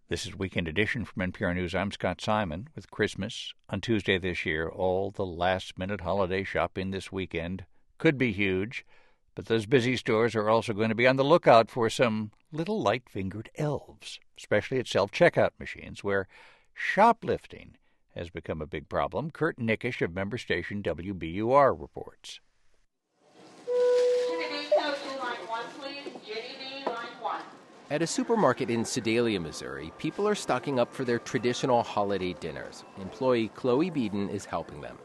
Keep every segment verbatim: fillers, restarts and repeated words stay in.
This is Weekend Edition from N P R News. I'm Scott Simon. With Christmas on Tuesday this year, all the last-minute holiday shopping this weekend could be huge, but those busy stores are also going to be on the lookout for some little light-fingered elves, especially at self-checkout machines, where shoplifting has become a big problem. Kurt Nickisch of member station W B U R reports. At a supermarket in Sedalia, Missouri, people are stocking up for their traditional holiday dinners. Employee Chloe Beeden is helping them.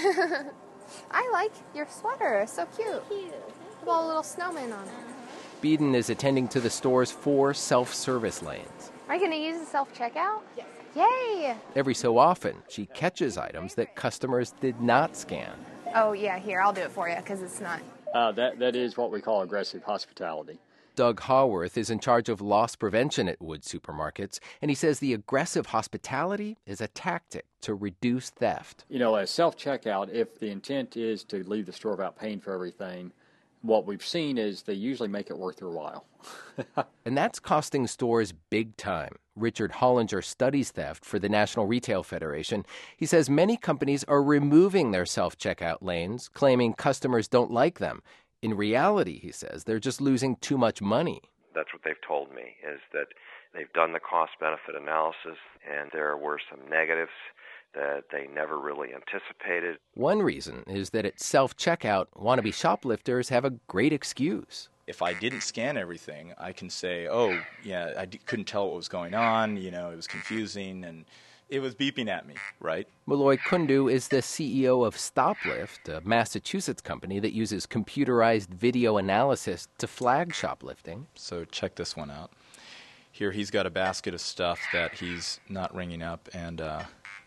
I like your sweater. It's so cute. Cute. With all little snowmen on it. Beeden is attending to the store's four self-service lanes. Are you going to use the self-checkout? Yes. Yay! Every so often, she catches items that customers did not scan. Oh, yeah, here, I'll do it for you, because it's not. Uh, that, that is what we call aggressive hospitality. Doug Haworth is in charge of loss prevention at Wood Supermarkets, and he says the aggressive hospitality is a tactic to reduce theft. You know, as self-checkout, if the intent is to leave the store without paying for everything, what we've seen is they usually make it worth their while. And that's costing stores big time. Richard Hollinger studies theft for the National Retail Federation. He says many companies are removing their self-checkout lanes, claiming customers don't like them. In reality, he says, they're just losing too much money. That's what they've told me, is that they've done the cost-benefit analysis, and there were some negatives that they never really anticipated. One reason is that at self-checkout, wannabe shoplifters have a great excuse. If I didn't scan everything, I can say, oh, yeah, I d- couldn't tell what was going on, you know, it was confusing, and it was beeping at me, right? Malloy Kundu is the C E O of Stoplift, a Massachusetts company that uses computerized video analysis to flag shoplifting. So check this one out. Here he's got a basket of stuff that he's not ringing up, and uh,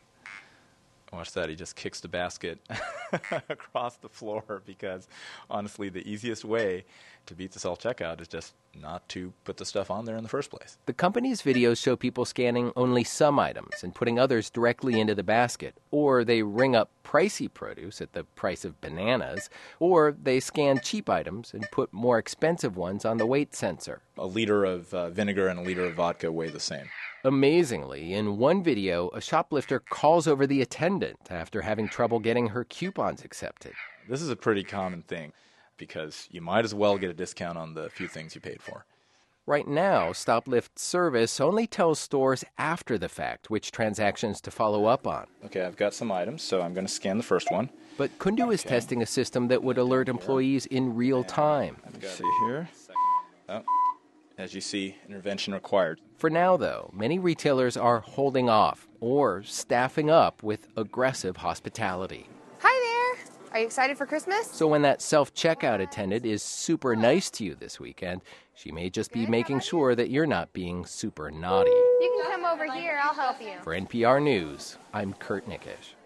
watch that, he just kicks the basket across the floor because, honestly, the easiest way to beat the self-checkout is just not to put the stuff on there in the first place. The company's videos show people scanning only some items and putting others directly into the basket, or they ring up pricey produce at the price of bananas, or they scan cheap items and put more expensive ones on the weight sensor. A liter of uh, vinegar and a liter of vodka weigh the same. Amazingly, in one video, a shoplifter calls over the attendant after having trouble getting her coupons accepted. This is a pretty common thing, because you might as well get a discount on the few things you paid for. Right now, Stoplift service only tells stores after the fact which transactions to follow up on. Okay, I've got some items, so I'm going to scan the first one. But Kundu is okay. testing a system that would alert employees in real time. Let me see here. Oh, as you see, intervention required. For now, though, many retailers are holding off or staffing up with aggressive hospitality. Hi there! Are you excited for Christmas? So when that self-checkout attendant is super nice to you this weekend, she may just be making sure that you're not being super naughty. You can come over here. I'll help you. For N P R News, I'm Kurt Nickisch.